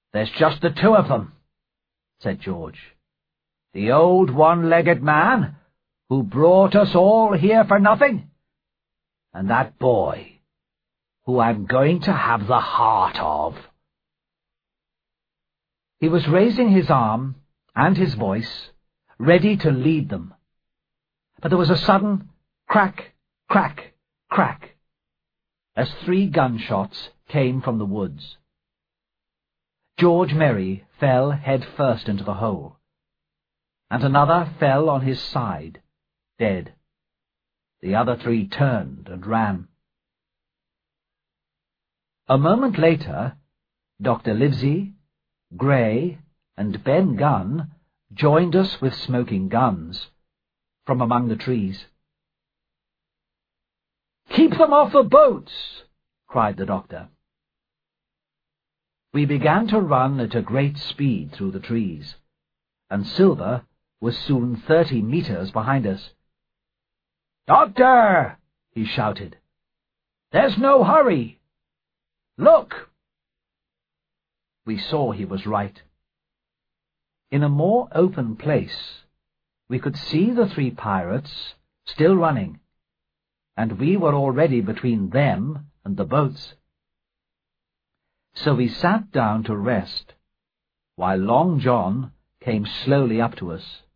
"There's just the two of them," said George. "The old one-legged man, who brought us all here for nothing, and that boy, who I'm going to have the heart of." He was raising his arm and his voice, ready to lead them, but there was a sudden crack, crack, crack, as 3 gunshots came from the woods. George Merry fell head first into the hole, and another fell on his side, dead. The other 3 turned and ran. A moment later, Dr. Livesey, Gray, and Ben Gunn joined us with smoking guns from among the trees. "Keep them off the boats!" cried the doctor. We began to run at a great speed through the trees, and Silver was soon 30 meters behind us. "Doctor!" he shouted. "There's no hurry! Look!" We saw he was right. In a more open place, we could see the 3 pirates still running, and we were already between them and the boats. So we sat down to rest, while Long John came slowly up to us.